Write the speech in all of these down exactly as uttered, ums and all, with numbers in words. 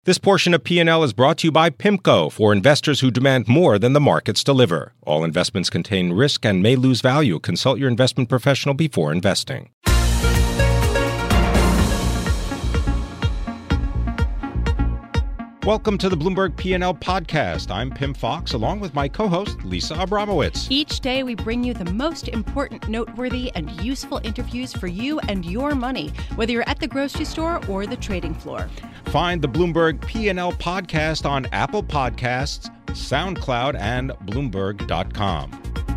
This portion of P and L is brought to you by PIMCO for investors who demand more than the markets deliver. All investments contain risk and may lose value. Consult your investment professional before investing. Welcome to the Bloomberg P and L podcast. I'm Pim Fox, along with my co-host, Lisa Abramowitz. Each day, we bring you the most important, noteworthy, and useful interviews for you and your money, whether you're at the grocery store or the trading floor. Find the Bloomberg P and L podcast on Apple Podcasts, SoundCloud, and Bloomberg dot com.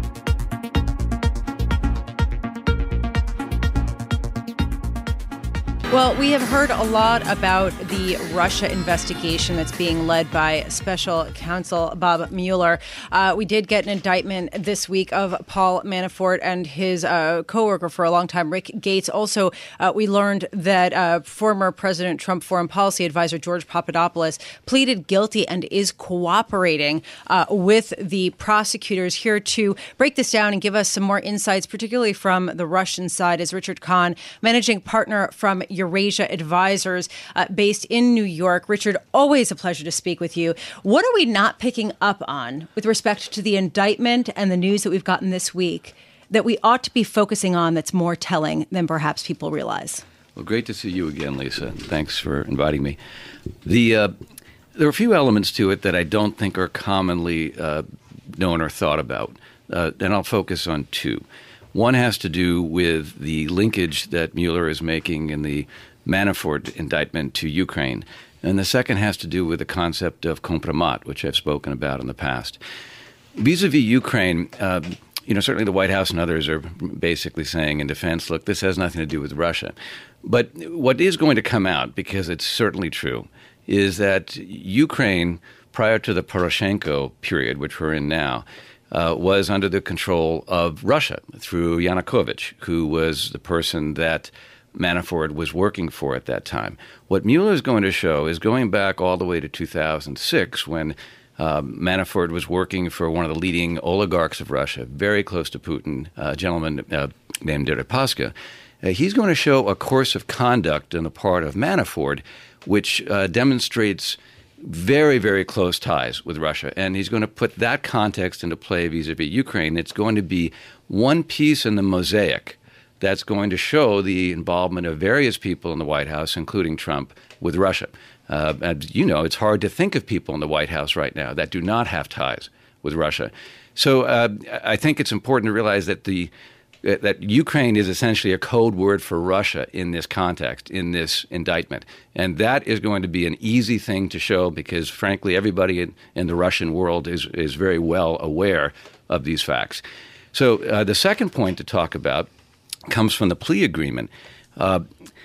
Well, we have heard a lot about the Russia investigation that's being led by Special Counsel Bob Mueller. Uh, we did get an indictment this week of Paul Manafort and his uh, co-worker for a long time, Rick Gates. Also, uh, we learned that uh, former President Trump foreign policy advisor George Papadopoulos pleaded guilty and is cooperating uh, with the prosecutors. Here to break this down and give us some more insights, particularly from the Russian side, is Richard Kahn, managing partner from Eurasia Advisors, uh, based in New York. Richard, always a pleasure to speak with you. What are we not picking up on with respect to the indictment and the news that we've gotten this week that we ought to be focusing on that's more telling than perhaps people realize? Well, great to see you again, Lisa. Thanks for inviting me. The uh, there are a few elements to it that I don't think are commonly uh, known or thought about, uh, and I'll focus on two. One has to do with the linkage that Mueller is making in the Manafort indictment to Ukraine. And the second has to do with the concept of compromat, which I've spoken about in the past. Vis-a-vis Ukraine, uh, you know, certainly the White House and others are basically saying in defense, look, this has nothing to do with Russia. But what is going to come out, because it's certainly true, is that Ukraine, prior to the Poroshenko period, which we're in now, Uh, was under the control of Russia through Yanukovych, who was the person that Manafort was working for at that time. What Mueller is going to show is going back all the way to two thousand six when uh, Manafort was working for one of the leading oligarchs of Russia, very close to Putin, a gentleman uh, named Deripaska. Uh, he's going to show a course of conduct on the part of Manafort, which uh, demonstrates very, very close ties with Russia. And he's going to put that context into play vis-a-vis Ukraine. It's going to be one piece in the mosaic that's going to show the involvement of various people in the White House, including Trump, with Russia. Uh, and, you know, it's hard to think of people in the White House right now that do not have ties with Russia. So uh, I think it's important to realize that the that Ukraine is essentially a code word for Russia in this context, in this indictment. And that is going to be an easy thing to show because, frankly, everybody in, in the Russian world is, is very well aware of these facts. So uh, the second point to talk about comes from the plea agreement. Uh,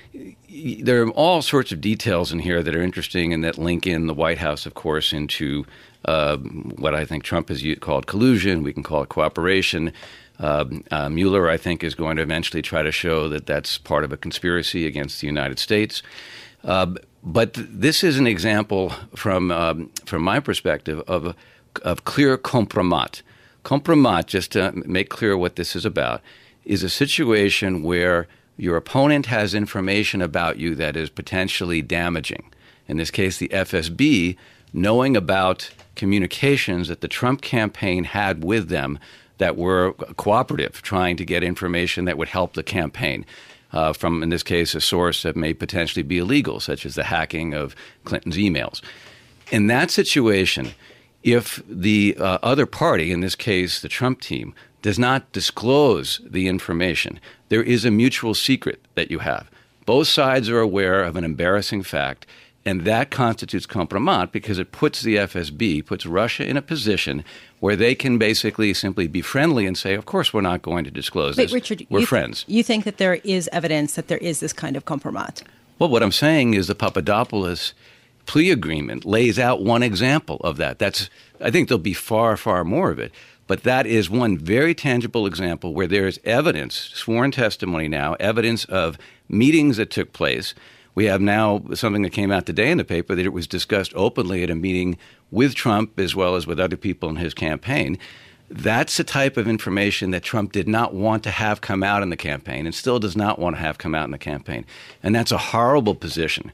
there are all sorts of details in here that are interesting and that link in the White House, of course, into uh, what I think Trump has called collusion. We can call it cooperation. Uh, uh, Mueller, I think, is going to eventually try to show that that's part of a conspiracy against the United States. Uh, but th- this is an example from um, from my perspective of of clear compromat. Compromat, just to make clear what this is about, is a situation where your opponent has information about you that is potentially damaging. In this case, the F S B, knowing about communications that the Trump campaign had with them that were cooperative, trying to get information that would help the campaign uh, from, in this case, a source that may potentially be illegal, such as the hacking of Clinton's emails. In that situation, if the uh, other party, in this case the Trump team, does not disclose the information, there is a mutual secret that you have. Both sides are aware of an embarrassing fact, and that constitutes compromat because it puts the F S B, puts Russia in a position where they can basically simply be friendly and say, of course, we're not going to disclose Wait, this. Richard, we're you friends. Th- you think that there is evidence that there is this kind of compromat? Well, what I'm saying is the Papadopoulos plea agreement lays out one example of that. That's, I think there'll be far, far more of it. But that is one very tangible example where there is evidence, sworn testimony now, evidence of meetings that took place. We have now something that came out today in the paper that it was discussed openly at a meeting with Trump as well as with other people in his campaign. That's the type of information that Trump did not want to have come out in the campaign and still does not want to have come out in the campaign. And that's a horrible position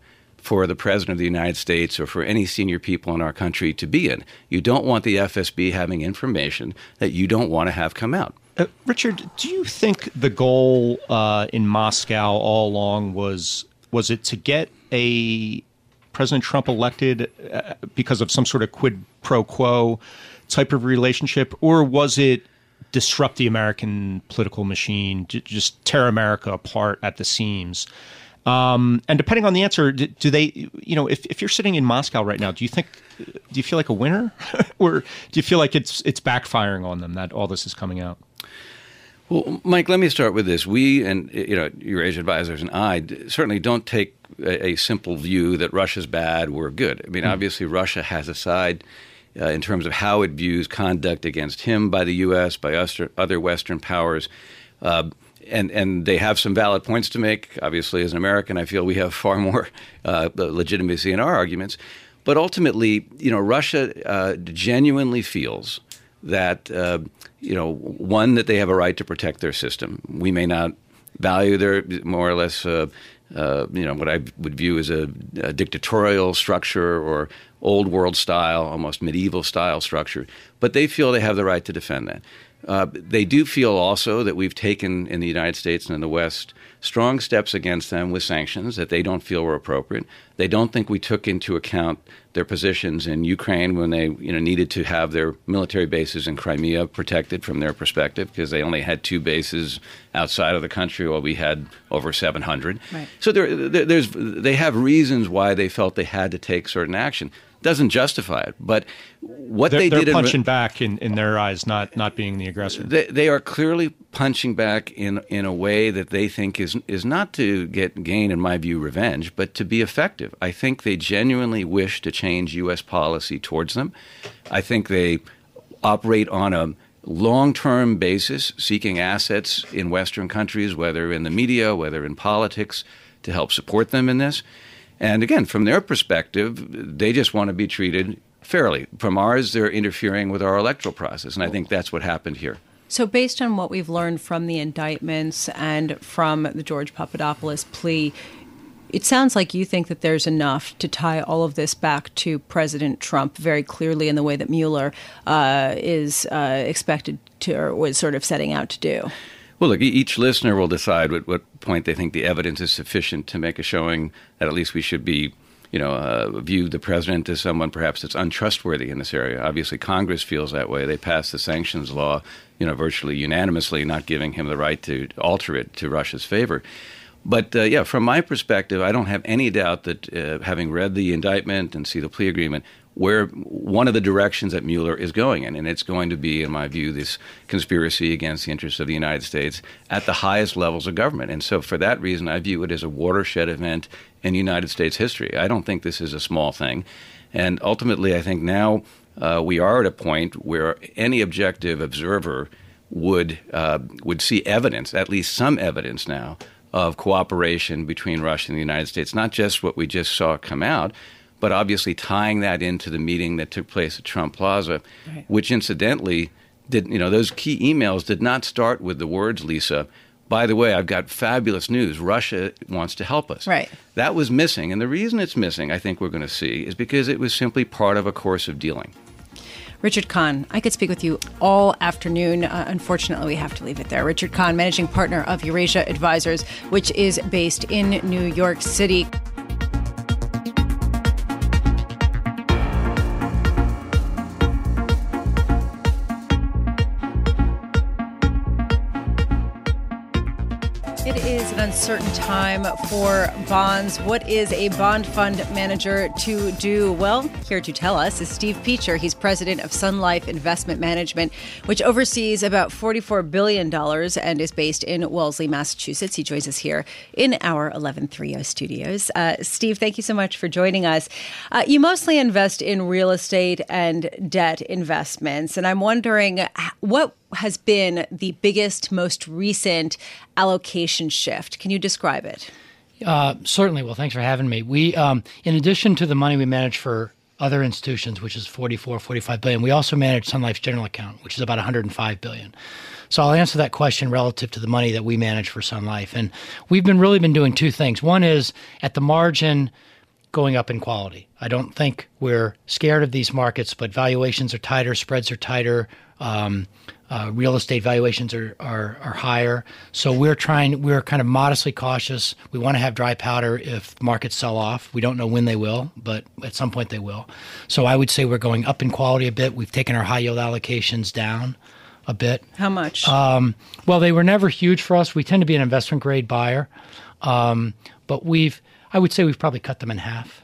for the President of the United States or for any senior people in our country to be in. You don't want the F S B having information that you don't want to have come out. Uh, Richard, do you think the goal uh, in Moscow all along was was it to get a President Trump elected uh, because of some sort of quid pro quo type of relationship, or was it disrupt the American political machine, j- just tear America apart at the seams? Um, and depending on the answer, do, do they, you know, if, if you're sitting in Moscow right now, do you think, do you feel like a winner, or do you feel like it's it's backfiring on them that all this is coming out? Well, Mike, let me start with this. We and, you know, Eurasia Advisors and I certainly don't take a, a simple view that Russia's bad, we're good. I mean, mm. obviously, Russia has a side uh, in terms of how it views conduct against him by the U S, by us, other Western powers. Uh, And and they have some valid points to make. Obviously, as an American, I feel we have far more uh, legitimacy in our arguments. But ultimately, you know, Russia uh, genuinely feels that, uh, you know, one, that they have a right to protect their system. We may not value their more or less, uh, uh, you know, what I would view as a, a dictatorial structure or old world style, almost medieval style structure. But they feel they have the right to defend that. Uh, they do feel also that we've taken in the United States and in the West strong steps against them with sanctions that they don't feel were appropriate. They don't think we took into account their positions in Ukraine when they, you know, needed to have their military bases in Crimea protected from their perspective, because they only had two bases outside of the country while we had over seven hundred. Right. So there, there, there's they have reasons why they felt they had to take certain action. Doesn't justify it, but what they're, they they're did punching in, back in, in their eyes, not not being the aggressor. They, they are clearly punching back in in a way that they think is is not to get gain, in my view, revenge, but to be effective. I think they genuinely wish to change U S policy towards them. I think they operate on a long-term basis, seeking assets in Western countries, whether in the media, whether in politics, to help support them in this. And again, from their perspective, they just want to be treated fairly. From ours, they're interfering with our electoral process, and I think that's what happened here. So based on what we've learned from the indictments and from the George Papadopoulos plea, it sounds like you think that there's enough to tie all of this back to President Trump very clearly in the way that Mueller uh, is uh, expected to, or was sort of setting out to do. Well, look, each listener will decide at what point they think the evidence is sufficient to make a showing that at least we should be, you know, uh, view the president as someone perhaps that's untrustworthy in this area. Obviously, Congress feels that way. They passed the sanctions law, you know, virtually unanimously, not giving him the right to alter it to Russia's favor. But, uh, yeah, from my perspective, I don't have any doubt that uh, having read the indictment and see the plea agreement, where one of the directions that Mueller is going in, and it's going to be, in my view, this conspiracy against the interests of the United States at the highest levels of government. And so for that reason, I view it as a watershed event in United States history. I don't think this is a small thing. And ultimately, I think now uh, we are at a point where any objective observer would uh, would see evidence, at least some evidence now, of cooperation between Russia and the United States, not just what we just saw come out, but obviously tying that into the meeting that took place at Trump Plaza, right. Which incidentally did, you know, those key emails did not start with the words, Lisa, by the way, I've got fabulous news. Russia wants to help us. Right. That was missing. And the reason it's missing, I think we're going to see, is because it was simply part of a course of dealing. Richard Kahn, I could speak with you all afternoon. Uh, unfortunately, we have to leave it there. Richard Kahn, managing partner of Eurasia Advisors, which is based in New York City. It is an uncertain time for bonds. What is a bond fund manager to do? Well, here to tell us is Steve Peacher. He's president of Sun Life Investment Management, which oversees about forty-four billion dollars and is based in Wellesley, Massachusetts. He joins us here in our eleven thirty studios. Uh, Steve, thank you so much for joining us. Uh, you mostly invest in real estate and debt investments, and I'm wondering what has been the biggest, most recent allocation shift. Can you describe it? Uh, certainly. Well, thanks for having me. We, um, in addition to the money we manage for other institutions, which is forty-four, forty-five billion, we also manage Sun Life's general account, which is about one hundred five billion. So I'll answer that question relative to the money that we manage for Sun Life. And we've been really been doing two things. One is at the margin, going up in quality. I don't think we're scared of these markets, but valuations are tighter, spreads are tighter, um, uh, real estate valuations are, are are higher. So we're trying, we're kind of modestly cautious. We want to have dry powder if markets sell off. We don't know when they will, but at some point they will. So I would say we're going up in quality a bit. We've taken our high yield allocations down a bit. How much? Um, well, they were never huge for us. We tend to be an investment grade buyer, um, but we've, I would say we've probably cut them in half.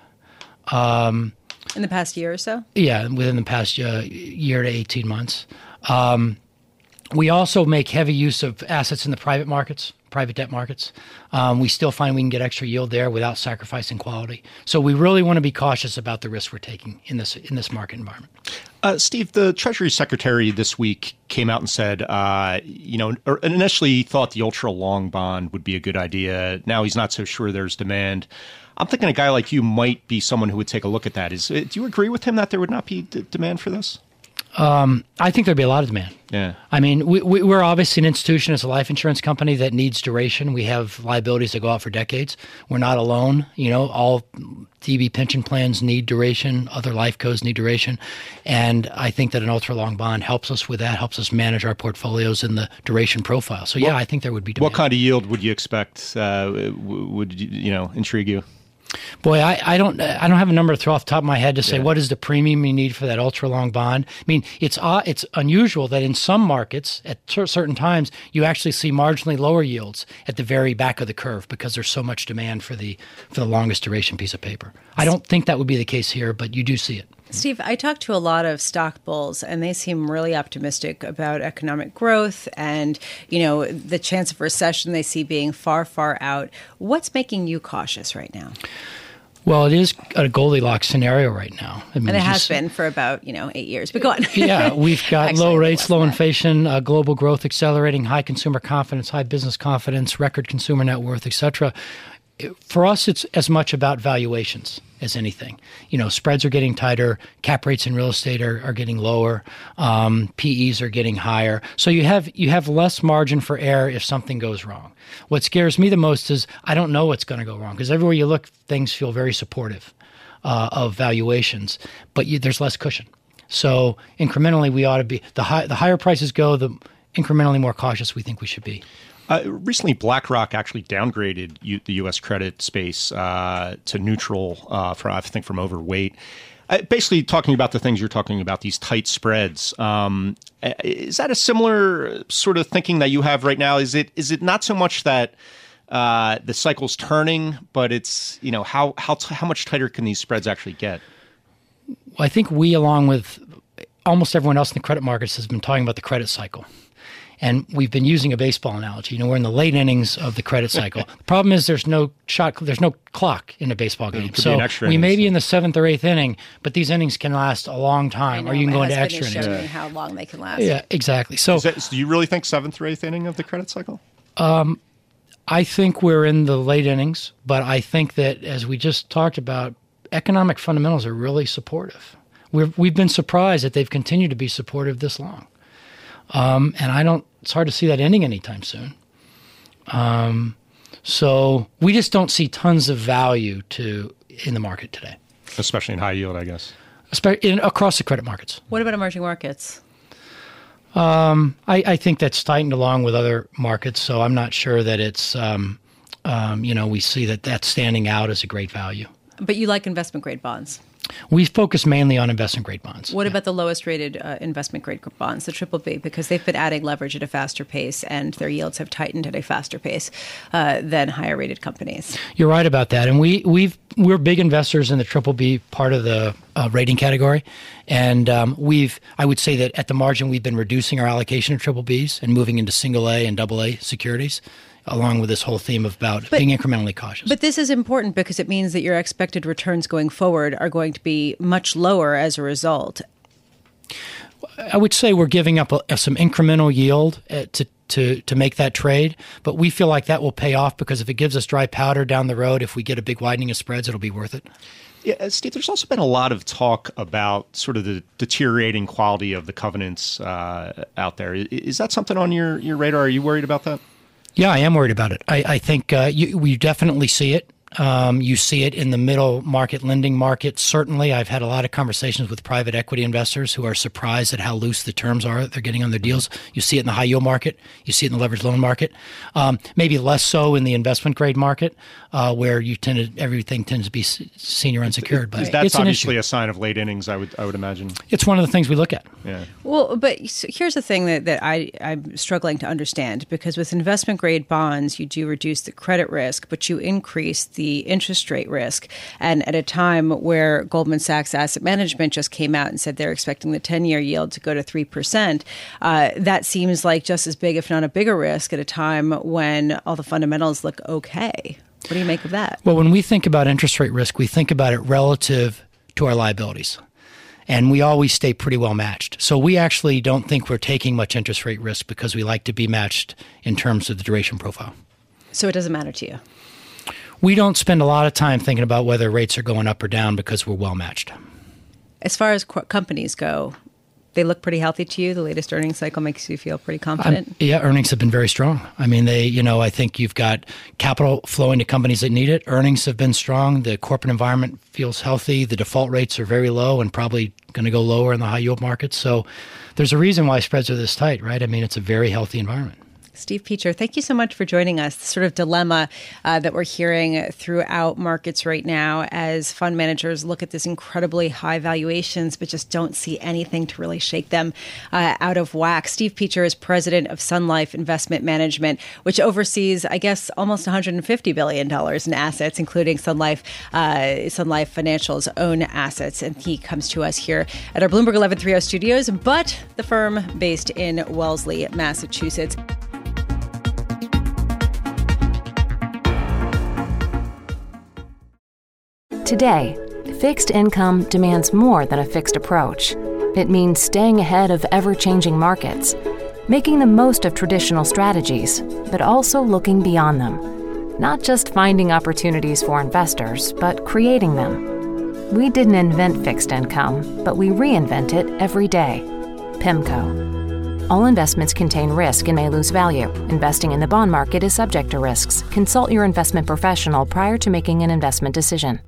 Um, in the past year or so? Yeah, within the past uh, year to eighteen months. Um, we also make heavy use of assets in the private markets, private debt markets. Um, we still find we can get extra yield there without sacrificing quality. So we really want to be cautious about the risk we're taking in this in this market environment. Uh, Steve, the Treasury Secretary this week came out and said, uh, you know, initially he thought the ultra long bond would be a good idea. Now he's not so sure there's demand. I'm thinking a guy like you might be someone who would take a look at that. Is do you agree with him that there would not be d- demand for this? Um, I think there'd be a lot of demand. Yeah. I mean, we, we, we're obviously an institution as a life insurance company that needs duration. We have liabilities that go out for decades. We're not alone. You know, all D B pension plans need duration. Other life cos need duration. And I think that an ultra long bond helps us with that, helps us manage our portfolios in the duration profile. So, yeah, what, I think there would be demand. What kind of yield would you expect uh, would, you, you know, intrigue you? Boy, I, I don't I don't have a number to throw off the top of my head to say yeah. what is the premium you need for that ultra long bond. I mean, it's uh, it's unusual that in some markets at ter- certain times you actually see marginally lower yields at the very back of the curve because there's so much demand for the for the longest duration piece of paper. I don't think that would be the case here, but you do see it. Steve, I talked to a lot of stock bulls, and they seem really optimistic about economic growth and, you know, the chance of recession they see being far, far out. What's making you cautious right now? Well, it is a Goldilocks scenario right now. I mean, and it has just, been for about, you know, eight years. But go on. Yeah, we've got Actually, low rates, low inflation, uh, global growth accelerating, high consumer confidence, high business confidence, record consumer net worth, et cetera. For us, it's as much about valuations as anything. You know, spreads are getting tighter, cap rates in real estate are, are getting lower, um, P Es are getting higher. So you have you have less margin for error if something goes wrong. What scares me the most is I don't know what's going to go wrong because everywhere you look, things feel very supportive uh, of valuations, but you, there's less cushion. So incrementally, we ought to be the high, the higher prices go, the incrementally more cautious we think we should be. Uh, recently, BlackRock actually downgraded U- the U S credit space uh, to neutral, uh, for, I think from overweight. Uh, basically talking about the things you're talking about, these tight spreads. Um, is that a similar sort of thinking that you have right now? Is it is it not so much that uh, the cycle's turning, but it's, you know, how how t- how much tighter can these spreads actually get? Well, I think we, along with almost everyone else in the credit markets, has been talking about the credit cycle. And we've been using a baseball analogy. You know, we're in the late innings of the credit cycle. The problem is there's no shot, there's no clock in a baseball game. So we may be in the seventh or eighth inning, but these innings can last a long time, know, or you can go into extra innings. Me how long they can last. Yeah, exactly. So, that, do you really think seventh or eighth inning of the credit cycle? Um, I think we're in the late innings, but I think that, as we just talked about, economic fundamentals are really supportive. We've we've been surprised that they've continued to be supportive this long. Um, and I don't, it's hard to see that ending anytime soon. Um, so we just don't see tons of value to in the market today. Especially in high yield, I guess. Especially in, across the credit markets. What about emerging markets? Um, I, I think that's tightened along with other markets. So I'm not sure that it's, um, um, you know, we see that that's standing out as a great value. But you like investment grade bonds? We focus mainly on investment grade bonds. What yeah. about the lowest rated uh, investment grade bonds, the triple B? Because they've been adding leverage at a faster pace and their yields have tightened at a faster pace uh, than higher rated companies. You're right about that. And we, we've, we're big investors in the triple B part of the uh, rating category. And um, we've, I would say that at the margin, we've been reducing our allocation of triple Bs and moving into single A and double A securities, along with this whole theme about but, being incrementally cautious. But this is important because it means that your expected returns going forward are going to be much lower as a result. I would say we're giving up a, some incremental yield to, to, to make that trade, but we feel like that will pay off because if it gives us dry powder down the road, if we get a big widening of spreads, it'll be worth it. Yeah, Steve, there's also been a lot of talk about sort of the deteriorating quality of the covenants uh, out there. Is that something on your, your radar? Are you worried about that? Yeah, I am worried about it. I, I think uh, you, we definitely see it Um, you see it in the middle market lending market. Certainly, I've had a lot of conversations with private equity investors who are surprised at how loose the terms are that they're getting on their deals. You see it in the high yield market. You see it in the leveraged loan market. Um, maybe less so in the investment grade market, uh, where you tend to, everything tends to be senior unsecured. But that's it's an obviously issue. a sign of late innings, I would I would imagine. It's one of the things we look at. Yeah. Well, but here's the thing that, that I, I'm struggling to understand, because with investment grade bonds, you do reduce the credit risk, but you increase the interest rate risk. And at a time where Goldman Sachs Asset Management just came out and said they're expecting the ten-year yield to go to three percent, uh, that seems like just as big, if not a bigger risk, at a time when all the fundamentals look okay. What do you make of that? Well, when we think about interest rate risk, we think about it relative to our liabilities. And we always stay pretty well matched. So we actually don't think we're taking much interest rate risk because we like to be matched in terms of the duration profile. So it doesn't matter to you? We don't spend a lot of time thinking about whether rates are going up or down because we're well matched. As far as co- companies go, they look pretty healthy to you. The latest earnings cycle makes you feel pretty confident. Um, yeah, earnings have been very strong. I mean, they, you know, I think you've got capital flowing to companies that need it. Earnings have been strong. The corporate environment feels healthy. The default rates are very low and probably going to go lower in the high yield market. So there's a reason why spreads are this tight, right? I mean, it's a very healthy environment. Steve Peacher, thank you so much for joining us. The sort of dilemma uh, that we're hearing throughout markets right now as fund managers look at this incredibly high valuations, but just don't see anything to really shake them uh, out of whack. Steve Peacher is president of Sun Life Investment Management, which oversees, I guess, almost one hundred fifty billion dollars in assets, including Sun Life, uh, Sun Life Financial's own assets. And he comes to us here at our Bloomberg eleven thirty studios, but the firm based in Wellesley, Massachusetts. Today, fixed income demands more than a fixed approach. It means staying ahead of ever-changing markets, making the most of traditional strategies, but also looking beyond them. Not just finding opportunities for investors, but creating them. We didn't invent fixed income, but we reinvent it every day. PIMCO. All investments contain risk and may lose value. Investing in the bond market is subject to risks. Consult your investment professional prior to making an investment decision.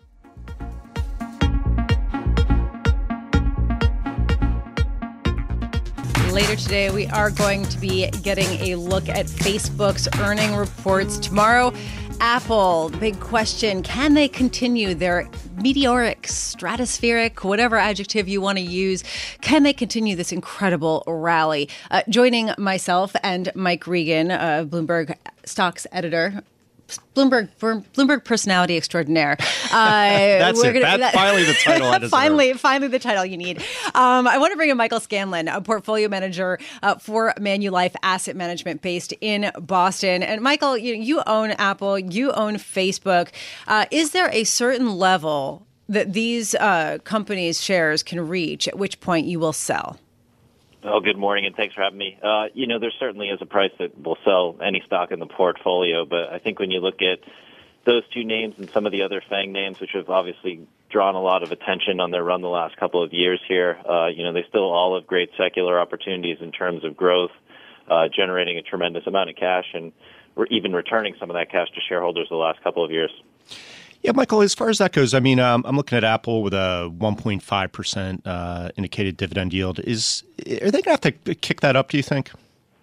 Later today, we are going to be getting a look at Facebook's earning reports tomorrow. Apple, big question, can they continue their meteoric, stratospheric, whatever adjective you want to use, can they continue this incredible rally? Uh, joining myself and Mike Regan, uh, Bloomberg stocks editor, Bloomberg Bloomberg personality extraordinaire. Uh, That's we're it. Gonna, That's that, finally the title I deserve. finally, finally the title you need. Um, I want to bring in Michael Scanlon, a portfolio manager uh, for Manulife Asset Management based in Boston. And Michael, you, you own Apple, you own Facebook. Uh, is there a certain level that these uh, companies' shares can reach, at which point you will sell? Oh, good morning, and thanks for having me. Uh, you know, there certainly is a price that will sell any stock in the portfolio, but I think when you look at those two names and some of the other FANG names, which have obviously drawn a lot of attention on their run the last couple of years here, uh, you know, they still all have great secular opportunities in terms of growth, uh, generating a tremendous amount of cash, and we're even returning some of that cash to shareholders the last couple of years. Yeah, Michael, as far as that goes, I mean, um, I'm looking at Apple with a one point five percent uh, indicated dividend yield. Is Are they going to have to kick that up, do you think?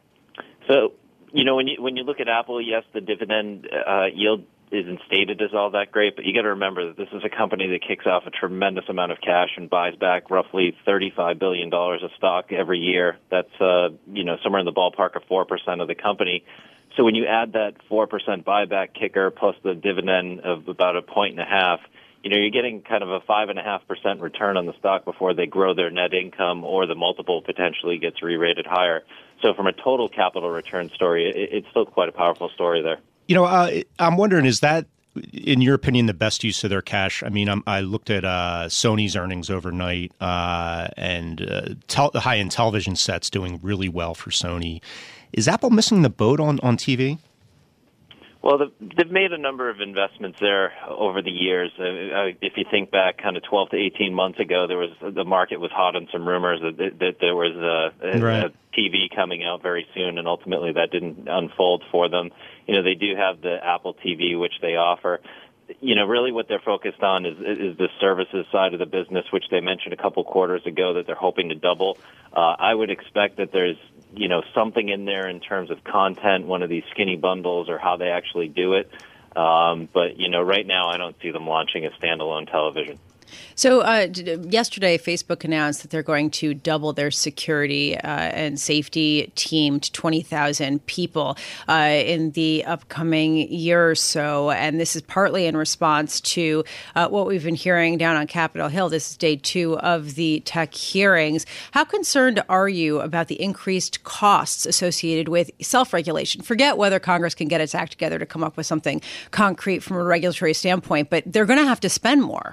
So, you know, when you when you look at Apple, yes, the dividend uh, yield isn't stated as all that great, but you got to remember that this is a company that kicks off a tremendous amount of cash and buys back roughly thirty-five billion dollars of stock every year. That's, uh, you know, somewhere in the ballpark of four percent of the company. So when you add that four percent buyback kicker plus the dividend of about a point and a half, you know, you're getting kind of a five point five percent return on the stock before they grow their net income or the multiple potentially gets re-rated higher. So from a total capital return story, it, it's still quite a powerful story there. You know, uh, I'm wondering, is that, in your opinion, the best use of their cash? I mean, I'm, I looked at uh, Sony's earnings overnight, uh, and uh, tel- high-end television sets doing really well for Sony. Is Apple missing the boat on, on T V? Well, they've made a number of investments there over the years. Uh, if you think back kind of twelve to eighteen months ago, there was the market was hot on some rumors that, that there was a, right. a T V coming out very soon, and ultimately that didn't unfold for them. You know, they do have the Apple T V, which they offer. you know, really what they're focused on is, is the services side of the business, which they mentioned a couple quarters ago that they're hoping to double. Uh, I would expect that there's, you know, something in there in terms of content, one of these skinny bundles, or how they actually do it. Um, but, you know, right now I don't see them launching a standalone television. So uh, yesterday, Facebook announced that they're going to double their security uh, and safety team to twenty thousand people uh, in the upcoming year or so. And this is partly in response to uh, what we've been hearing down on Capitol Hill. This is day two of the tech hearings. How concerned are you about the increased costs associated with self-regulation? Forget whether Congress can get its act together to come up with something concrete from a regulatory standpoint, but they're going to have to spend more.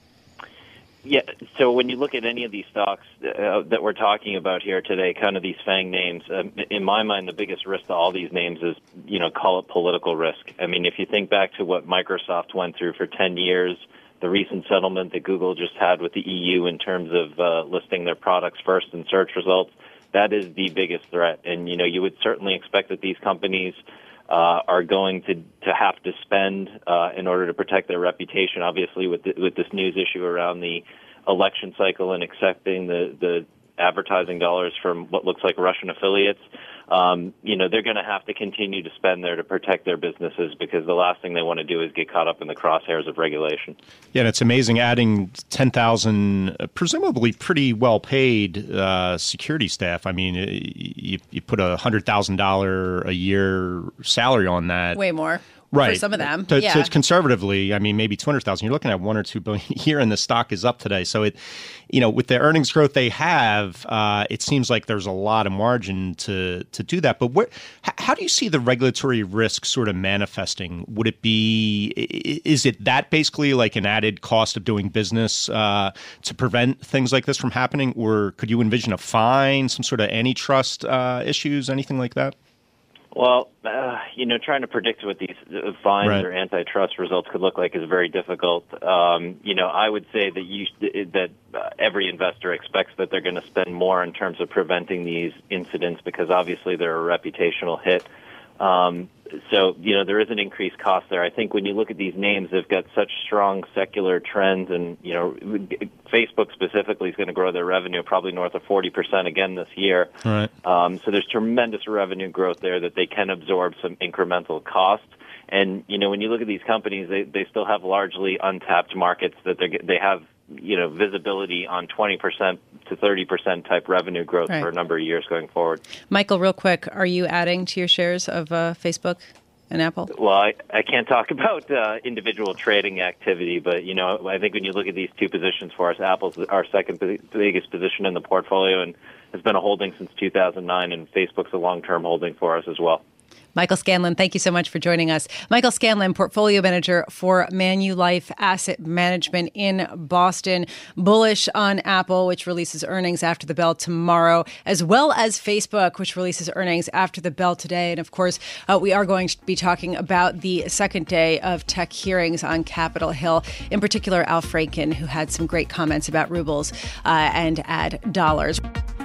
Yeah, so when you look at any of these stocks uh, that we're talking about here today, kind of these FANG names, um, in my mind, the biggest risk to all these names is, you know, call it political risk. I mean, if you think back to what Microsoft went through for ten years, the recent settlement that Google just had with the E U in terms of uh, listing their products first in search results, that is the biggest threat. And, you know, you would certainly expect that these companies Uh, are going to, to have to spend uh, in order to protect their reputation. Obviously, with the, with this news issue around the election cycle and accepting the, the advertising dollars from what looks like Russian affiliates, um, you know, they're going to have to continue to spend there to protect their businesses, because the last thing they want to do is get caught up in the crosshairs of regulation. Yeah, and it's amazing adding ten thousand, presumably pretty well-paid uh, security staff. I mean, you, you put a one hundred thousand dollars a year salary on that. Way more. Right. For some of them. To, yeah. to conservatively, I mean, maybe two hundred thousand. You're looking at one or two billion a year, and the stock is up today. So it, you know, with the earnings growth they have, uh, it seems like there's a lot of margin to to do that. But what, how do you see the regulatory risk sort of manifesting? Would it be, is it that basically like an added cost of doing business uh, to prevent things like this from happening? Or could you envision a fine, some sort of antitrust uh, issues, anything like that? Well, uh, you know, trying to predict what these uh, fines right. or antitrust results could look like is very difficult. Um, you know, I would say that you that uh, every investor expects that they're going to spend more in terms of preventing these incidents, because obviously they're a reputational hit. Um, so, you know, there is an increased cost there. I think when you look at these names, they've got such strong secular trends, and, you know, Facebook specifically is going to grow their revenue probably north of forty percent again this year. Right. Um, so there's tremendous revenue growth there that they can absorb some incremental cost. And, you know, when you look at these companies, they, they still have largely untapped markets that they they have, you know, visibility on twenty percent to thirty percent type revenue growth right. for a number of years going forward. Michael, real quick, are you adding to your shares of uh, Facebook and Apple? Well, I, I can't talk about uh, individual trading activity, but, you know, I think when you look at these two positions for us, Apple's our second biggest position in the portfolio and has been a holding since two thousand nine, and Facebook's a long-term holding for us as well. Michael Scanlon, thank you so much for joining us. Michael Scanlon, portfolio manager for Manulife Asset Management in Boston. Bullish on Apple, which releases earnings after the bell tomorrow, as well as Facebook, which releases earnings after the bell today. And of course, uh, we are going to be talking about the second day of tech hearings on Capitol Hill. In particular, Al Franken, who had some great comments about rubles uh, and ad dollars.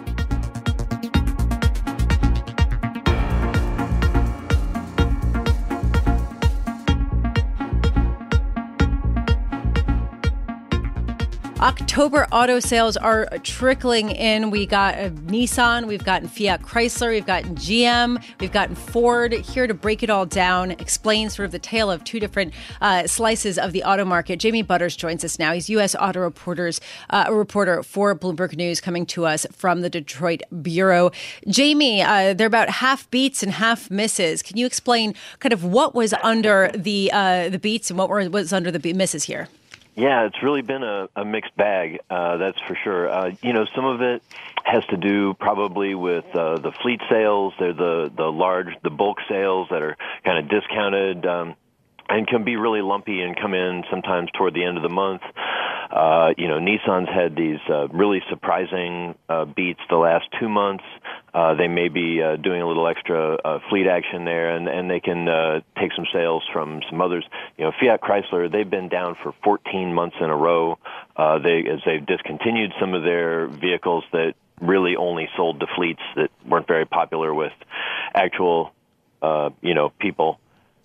October auto sales are trickling in. We got a Nissan, we've gotten Fiat Chrysler, we've gotten G M, we've gotten Ford. Here to break it all down, explain sort of the tale of two different uh, slices of the auto market. Jamie Butters joins us now. He's U S auto reporters, uh, a reporter for Bloomberg News, coming to us from the Detroit Bureau. Jamie, uh, they're about half beats and half misses. Can you explain kind of what was under the uh, the beats and what were, was under the misses here? Yeah, it's really been a, a mixed bag, uh, that's for sure. Uh, you know, some of it has to do probably with uh, the fleet sales. They're the, the large, the bulk sales that are kind of discounted um, and can be really lumpy and come in sometimes toward the end of the month. Uh, you know, Nissan's had these uh, really surprising uh, beats the last two months. Uh, they may be uh, doing a little extra uh, fleet action there, and, and they can uh, take some sales from some others. You know, Fiat Chrysler, they've been down for fourteen months in a row. Uh, they as they've discontinued some of their vehicles that really only sold to fleets that weren't very popular with actual, uh, you know, people.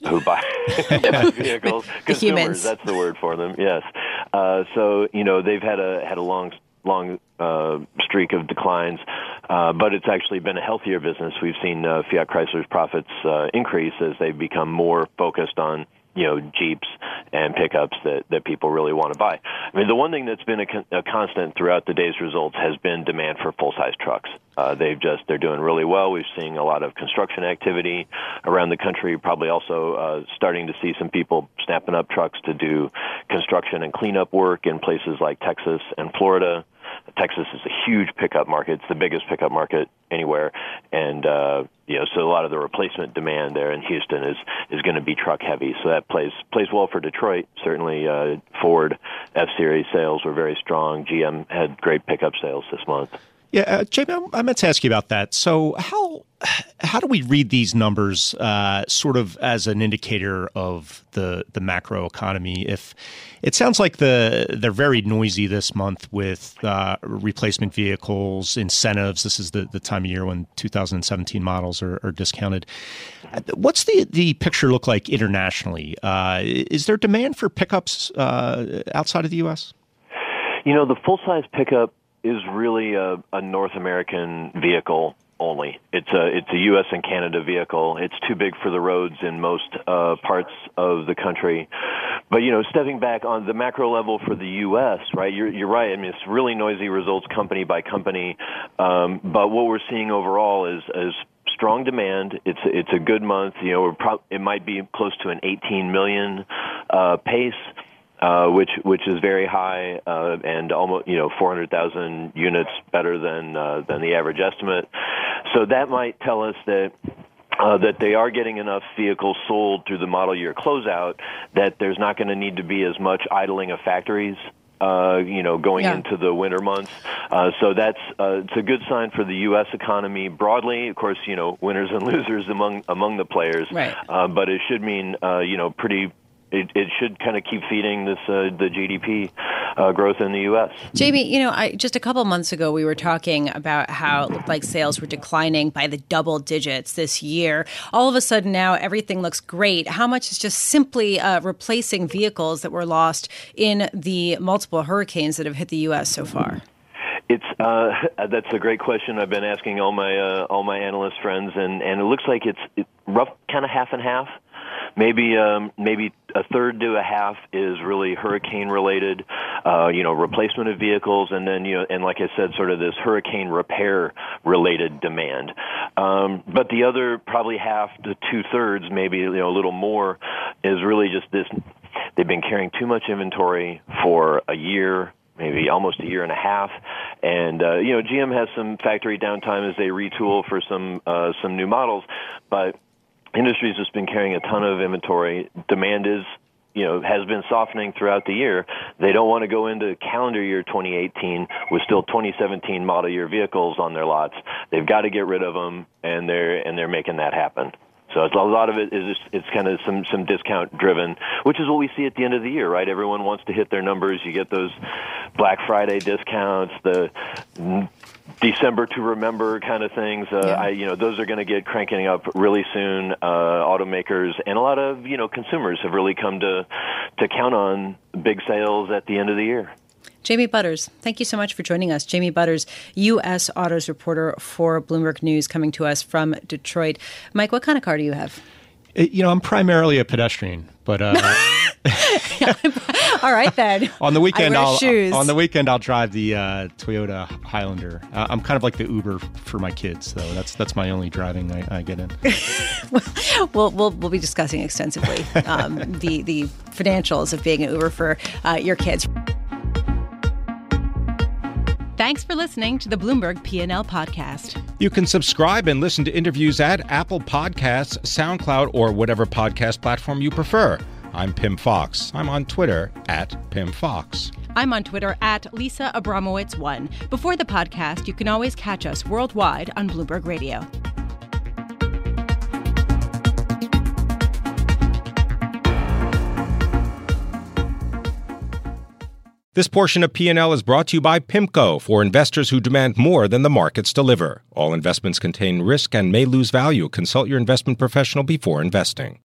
who buy, buy vehicles. The Consumers, humans. that's the word for them. Yes. Uh, so you know they've had a had a long long uh, streak of declines, uh, but it's actually been a healthier business. We've seen uh, Fiat Chrysler's profits uh, increase as they've become more focused on, you know, Jeeps and pickups that, that people really want to buy. I mean, the one thing that's been a, con- a constant throughout the day's results has been demand for full-size trucks. Uh, they've just, they're doing really well. We've seen a lot of construction activity around the country, probably also uh, starting to see some people snapping up trucks to do construction and cleanup work in places like Texas and Florida. Texas is a huge pickup market. It's the biggest pickup market anywhere. And, uh, you know, so a lot of the replacement demand there in Houston is, is going to be truck heavy. So that plays, plays well for Detroit. Certainly, uh, Ford F-Series sales were very strong. G M had great pickup sales this month. Yeah, uh, Jamie, I meant to ask you about that. So how how do we read these numbers uh, sort of as an indicator of the the macro economy? If it sounds like the they're very noisy this month with uh, replacement vehicles, incentives. This is the, the time of year when two thousand seventeen models are, are discounted. What's the, the picture look like internationally? Uh, is there demand for pickups uh, outside of the U S? You know, the full-size pickup is really a, a North American vehicle only. It's a it's a U S and Canada vehicle. It's too big for the roads in most uh, parts of the country. But, you know, stepping back on the macro level for the U S, right, you're, you're right. I mean, it's really noisy results company by company. Um, but what we're seeing overall is, is strong demand. It's it's a good month. You know, we're pro- it might be close to an eighteen million uh, pace. Uh, which which is very high uh, and almost you know four hundred thousand units better than uh, than the average estimate. So that might tell us that uh, that they are getting enough vehicles sold through the model year closeout that there's not going to need to be as much idling of factories. Uh, you know, going yeah. into the winter months. Uh, so that's, uh, it's a good sign for the U S economy broadly. Of course, you know, winners and losers among, among the players. Right. Uh, but it should mean, uh, you know, pretty, It, it should kind of keep feeding this uh, the G D P uh, growth in the U S. Jamie, you know, I, just a couple months ago, we were talking about how it looked like sales were declining by the double digits this year. All of a sudden now, everything looks great. How much is just simply uh, replacing vehicles that were lost in the multiple hurricanes that have hit the U S so far? It's uh, that's a great question. I've been asking all my uh, all my analyst friends, and, and it looks like it's it, rough, kind of half and half. Maybe um, maybe a third to a half is really hurricane related, uh, you know, replacement of vehicles, and then you know, and like I said, sort of this hurricane repair related demand. Um, but the other probably half to two thirds, maybe you know a little more, is really just this. They've been carrying too much inventory for a year, maybe almost a year and a half. And, uh, you know, G M has some factory downtime as they retool for some, uh, some new models, but industry's just been carrying a ton of inventory. Demand is, you know, has been softening throughout the year. They don't want to go into calendar year twenty eighteen with still twenty seventeen model year vehicles on their lots. They've got to get rid of them, and they're, and they're making that happen. So it's, a lot of it is just, it's kind of some, some discount driven, which is what we see at the end of the year, right? Everyone wants to hit their numbers. You get those Black Friday discounts, the December to remember kind of things. Uh, yeah. I, you know, those are going to get cranking up really soon. Uh, automakers and a lot of, you know, consumers have really come to, to count on big sales at the end of the year. Jamie Butters, thank you so much for joining us. Jamie Butters, U S autos reporter for Bloomberg News, coming to us from Detroit. Mike, what kind of car do you have? You know, I'm primarily a pedestrian, but uh, all right then. on the weekend, I wear I'll shoes. on the weekend I'll drive the uh, Toyota Highlander. Uh, I'm kind of like the Uber for my kids, though. That's that's my only driving I, I get in. we'll, we'll we'll be discussing extensively um, the the financials of being an Uber for uh, your kids. Thanks for listening to the Bloomberg P and L podcast. You can subscribe and listen to interviews at Apple Podcasts, SoundCloud, or whatever podcast platform you prefer. I'm Pim Fox. I'm on Twitter at Pim Fox. I'm on Twitter at Lisa Abramowitz one. Before the podcast, you can always catch us worldwide on Bloomberg Radio. This portion of P and L is brought to you by PIMCO for investors who demand more than the markets deliver. All investments contain risk and may lose value. Consult your investment professional before investing.